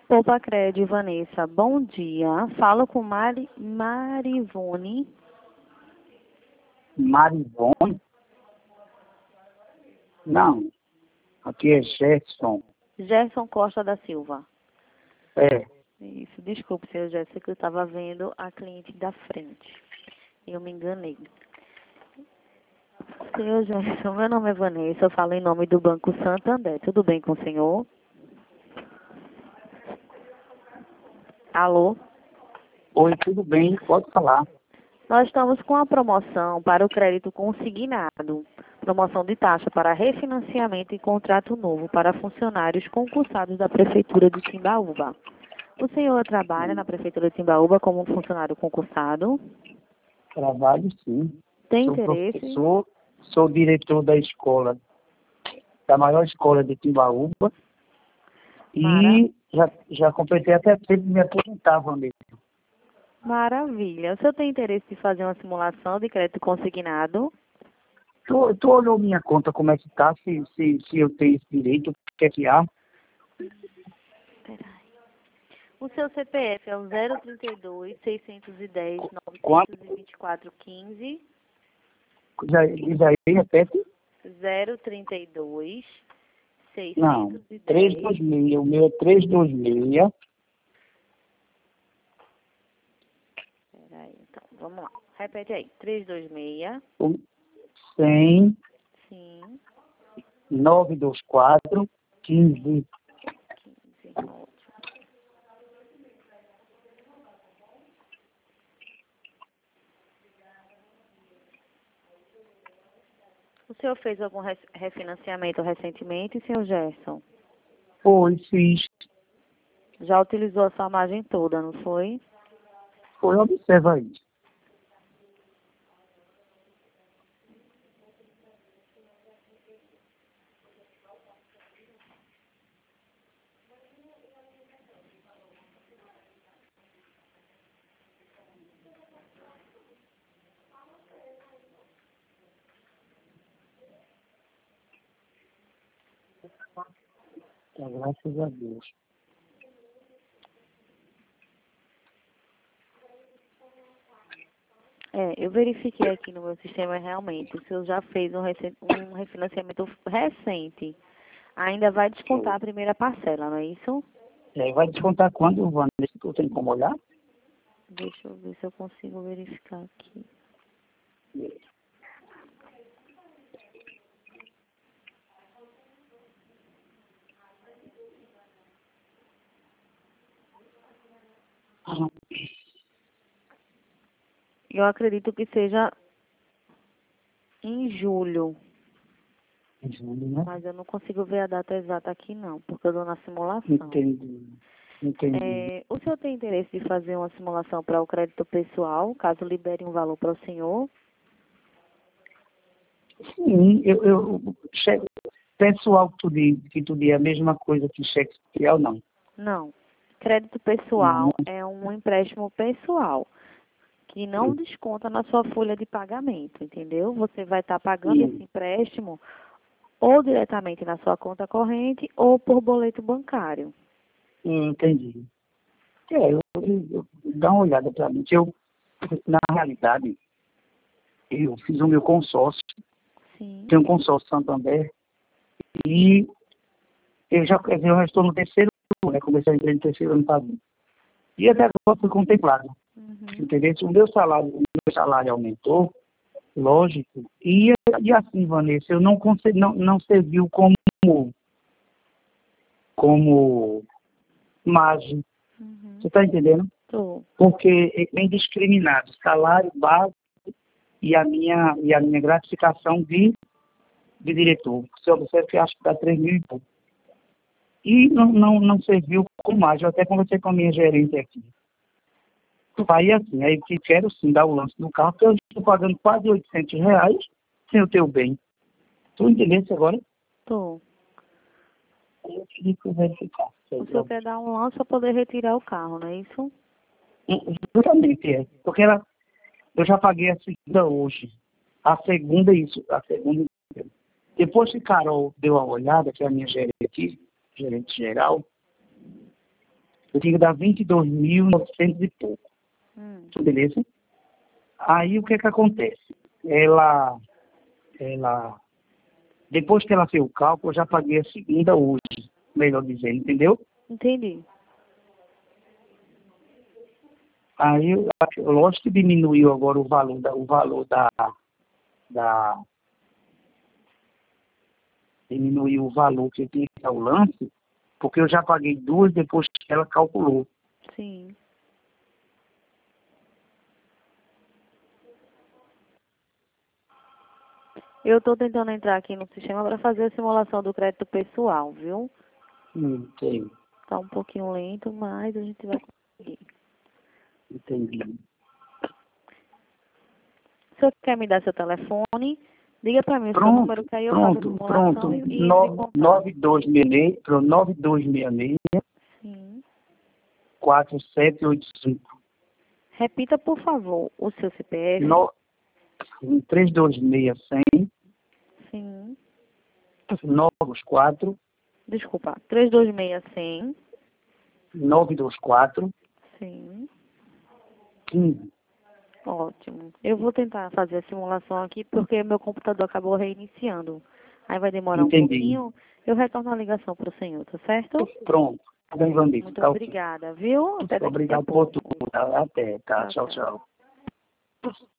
Poupa Crédito, Vanessa, bom dia. Falo com Marivone. Marivone? Não, aqui é Gerson. Gerson Costa da Silva. É, Isso, desculpe, senhor Gerson, que eu estava vendo a cliente da frente. Eu me enganei. Senhor Gerson, meu nome é Vanessa, eu falo em nome do Banco Santander. Tudo bem com o senhor? Alô? oi, tudo bem? Pode falar. Nós estamos com a promoção para o crédito consignado. Promoção de taxa para refinanciamento e contrato novo para funcionários concursados da Prefeitura de Timbaúba. O senhor trabalha na Prefeitura de Timbaúba como funcionário concursado? Trabalho sim. Tem Sou interesse? professor, sou diretor da escola, da maior escola de Timbaúba. Mara... E já completei até tempo de me aposentar, Vanessa. Maravilha. O senhor tem interesse em fazer uma simulação de crédito consignado? Tu olhou minha conta, como é que tá, se eu tenho esse direito, o que é que há? Peraí. O seu CPF é o 032 610 Quanto? 924 15 Diz aí, repete? 032 Não, 610. 326, o meu é 326, Peraí, então, vamos lá. Repete aí. 326. 100, Sim. 924, 15. 15. Ótimo. O senhor fez algum refinanciamento recentemente, senhor Gerson? Foi, fiz. Já utilizou a sua margem toda, não foi? Foi, observa aí. Graças a Deus. Eu verifiquei aqui no meu sistema realmente. O senhor já fez um refinanciamento recente. Ainda vai descontar a primeira parcela, não é isso? Vai descontar quando, Vanessa? Tu tem como olhar? Deixa eu ver se eu consigo verificar aqui. Eu acredito que seja em julho, Né? mas eu não consigo ver a data exata aqui não, porque eu dou na simulação. Entendi. O senhor tem interesse de fazer uma simulação para o crédito pessoal, caso libere um valor para o senhor? Sim, cheque pessoal que tu diz é a mesma coisa que cheque especial, não. Não. Crédito Não. pessoal é um empréstimo pessoal que não desconta na sua folha de pagamento, entendeu? Você vai estar pagando esse empréstimo ou diretamente na sua conta corrente ou por boleto bancário. Entendi. Dá uma olhada para mim. Na realidade, eu fiz o meu consórcio, Sim. tenho um consórcio Santander, e eu já estou no terceiro ano, né? Comecei a entrar no terceiro ano pagando. E até agora fui contemplado. Entendeu? O meu salário aumentou, lógico, e assim, Vanessa, eu não serviu como margem. Você está entendendo? Tô. Porque é indiscriminado, salário base e a minha gratificação de diretor. Você observa que acho que está 3 mil e pouco. E não serviu como margem. Eu até conversei com a minha gerente aqui. Aí assim, aí que quero sim dar o lance do carro, porque eu estou pagando quase R$ 800 sem o teu bem. Tu entendesse agora? Tô. Eu queria que eu verificasse. O senhor quer dar um lance para poder retirar o carro, não é isso? Justamente, porque eu já paguei a segunda hoje. A segunda, isso. A segunda. Depois que Carol deu a olhada, que é a minha gerente aqui, gerente geral, eu tinha que dar 22.900 e pouco. Beleza? Aí o que acontece? Depois que ela fez o cálculo, eu já paguei a segunda hoje, melhor dizendo, entendeu? Entendi. Aí, lógico que diminuiu agora o valor diminuiu o valor que tinha que dar o lance, porque eu já paguei duas depois que ela calculou. Sim. Eu estou tentando entrar aqui no sistema para fazer a simulação do crédito pessoal, viu? Entendi. Está um pouquinho lento, mas a gente vai conseguir. Entendi. Se você quer me dar seu telefone, liga para mim o seu Pronto, número, que aí eu faço a simulação pronto. e entre em contato. 9266 Sim. 4785. Repita, por favor, o seu CPF. 326 Sim. 924 Desculpa, 326-100. 924 Sim. 15. Ótimo. Eu vou tentar fazer a simulação aqui porque meu computador acabou reiniciando. Aí vai demorar um Entendi. pouquinho. Eu retorno a ligação para o senhor, tá certo? Pronto. Tá bem, Vanessa. Muito Tá ok. obrigada, viu? Até daqui a Obrigado por pouco. tudo. Até. Tá. Tchau, Tchau. tchau.